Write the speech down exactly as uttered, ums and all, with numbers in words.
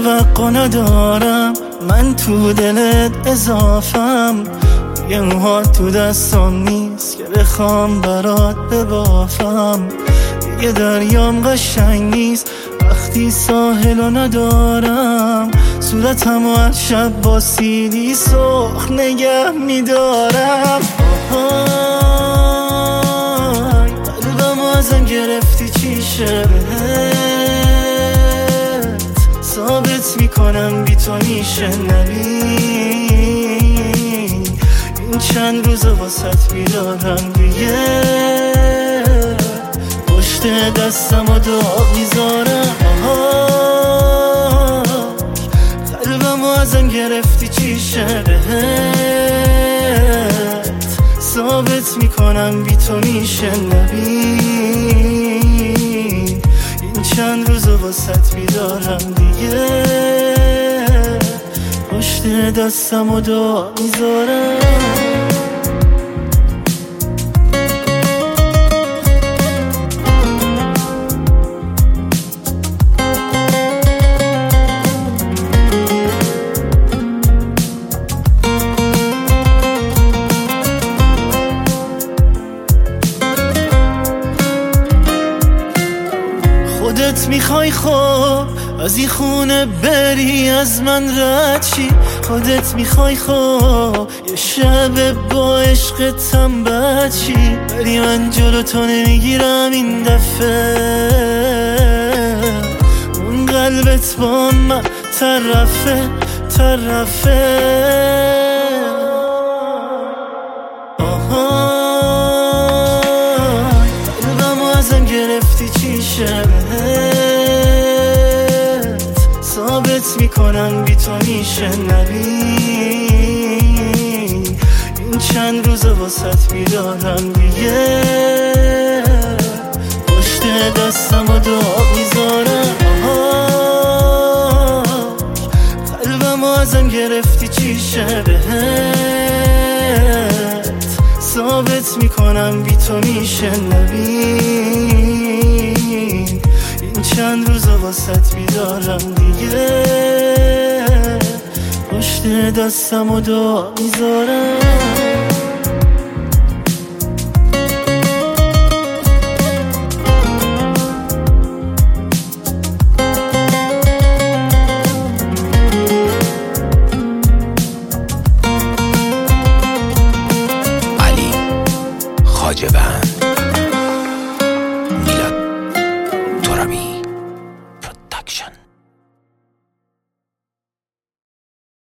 توقع ندارم، من تو دلت اضافم. یه موهات تو دستم نیست که بخوام برات ببافم. دیگه دریام قشنگ نیست وقتی ساحلو ندارم. صورتمو هر شب با سیلی سرخ نگه میدارم. آهای قلبمو ازم گرفتی چی شه بهت؟ ثابت میکنم بی تو میشه نبی. این چند روز واسط بیدارم دیگه، پشت دستم و داغ میذارم. قلبمو ازم گرفتی چی شه بهت؟ ثابت میکنم بی تو میشه نبی. این چند روز واسط بیدارم دیگه، پشت دستم و داغ میذارم. خودت میخوای خب از این خونه بری، از من رد شی. خودت میخوای خب یه شب با عشقتم بد شی. ولی من جلو تو نمیگیرم این دفعه، اون قلبت با من طرفه طرفه. آهای قلبمو ازم گرفتی چی شه بهت؟ ثابت میکنم بی تو میشه نبی. این چند روز واسط بیدارم دیگه، پشت دستم و داغ میذارم. قلبمو ازم گرفتی چی شه بهت؟ ثابت میکنم بی تو میشه نبی. این چند روز واسط بیدارم دیگه، پشت دستم و داغ میذارم.